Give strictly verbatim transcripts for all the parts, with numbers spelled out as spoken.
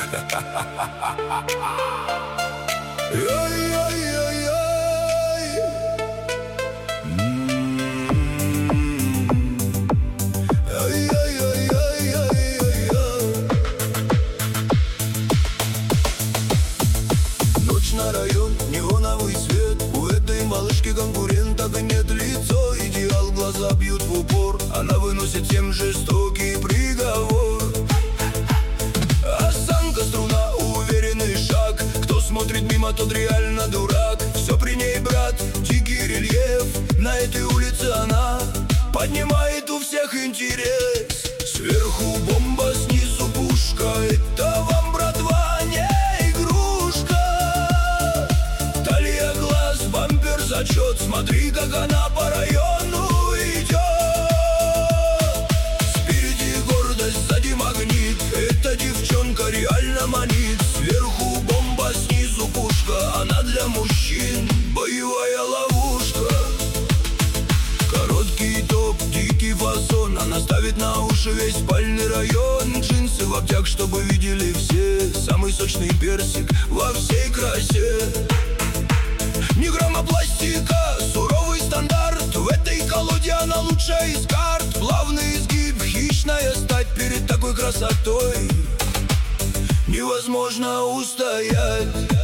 Ай-яй-яй-яй. Ночь на район, неоновый свет. У этой малышки конкурента да нет лицо. Идеал, глаза бьют в упор. Она выносит всем жестокий приговор. Осанка, струна, уверенный шаг. Кто смотрит мимо, тот реально дурак. Все при ней, брат, дикий рельеф. На этой улице она поднимает у всех интерес. Сверху бомба, снизу пушка. Это вам, братва, не игрушка. Талия, глаз, бампер, зачет. Смотри, как она по району идет. Спереди гордость, сзади магнит. Эта девчонка реально манит. Сверху бомба, снизу пушка. Она для мужчин боевая ловушка. Короткий топ, дикий фасон. Она ставит на уши весь спальный район. Джинсы в обтяг, чтобы видели все. Самый сочный персик во всей красе. Ни грамма пластика, суровый стандарт. В этой колоде она лучшая из карт. Плавный изгиб, хищная стать. Перед такой красотой невозможно устоять.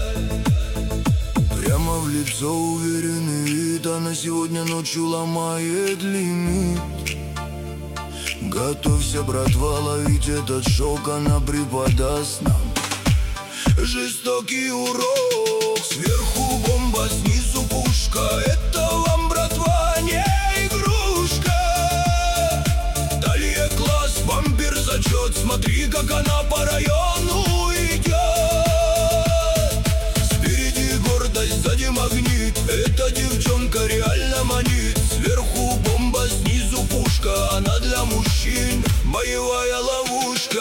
Прямо в лицо уверенный вид. Она сегодня ночью ломает лимит. Готовься, братва, ловить этот шок. Она преподаст нам жестокий урок. Сверху бомба, снизу пушка. Это вам, братва, не игрушка. Талия, класс, бампер, зачет. Смотри, как она по району идет. Спереди гордость, сзади магнит. Эта девчонка реально манит. Сверху бомба, снизу пушка. Она для мужчин боевая ловушка.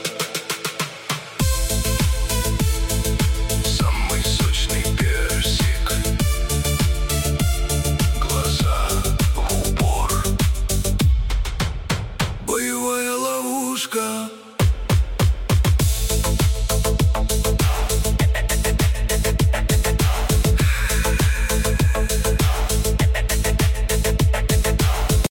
Самый сочный персик. Глаза в упор. Боевая ловушка.